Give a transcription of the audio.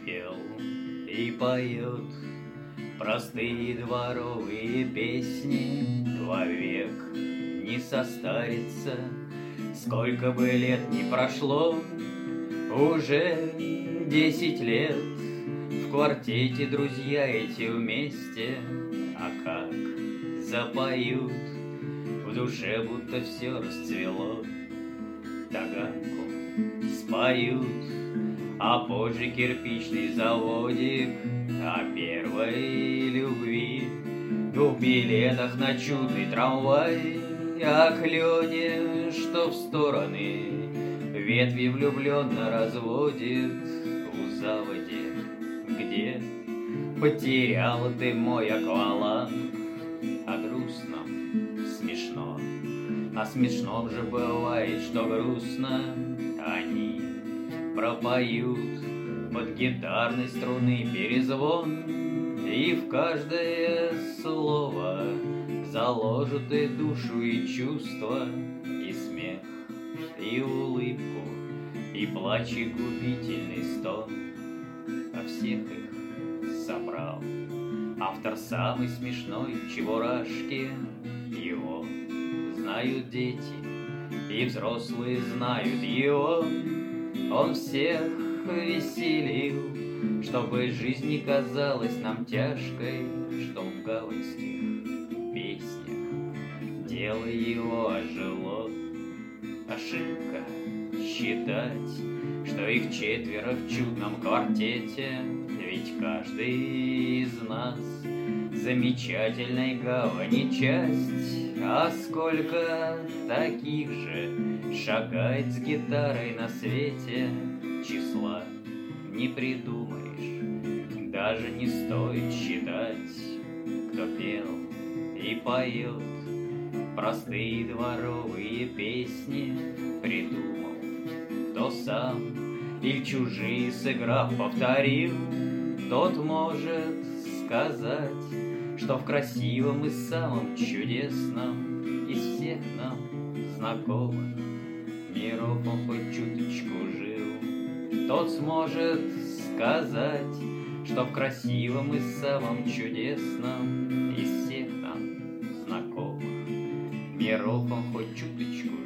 пел и поет простые дворовые песни, вовек не состарится. Сколько бы лет ни прошло, уже 10 лет в квартете друзья эти вместе. А как запоют, в душе будто все расцвело. Таганку споют, а позже кирпичный заводик о первой любви, в билетах на чудный трамвай, о клене, что в стороны ветви влюбленно разводит, у заводи, где потерял ты мой акваланг. О грустном смешно, о смешном же бывает, что грустно. Они пропоют под гитарной струны перезвон, и в каждое слово заложат и душу, и чувства, и смех, и улыбку, и плач, и губительный стон. А всех их собрал автор самый смешной Чебурашки. Его знают дети, и взрослые знают его. Он всех веселил, чтобы жизнь не казалась нам тяжкой, что в гаванских песнях дело его ожило. Ошибка считать, что их четверо в чудном квартете, ведь каждый из нас замечательной гавани часть. А сколько таких же шагает с гитарой на свете, числа не придумаешь, даже не стоит считать. Кто пел и поет простые дворовые песни, придумал, кто сам или чужие сыграв повторил, тот может сказать, что в красивом и самом чудесном из всех нам знакомых миров он хоть чуточку жил. Тот сможет сказать, что в красивом и самом чудесном из всех нам знакомых миров он хоть чуточку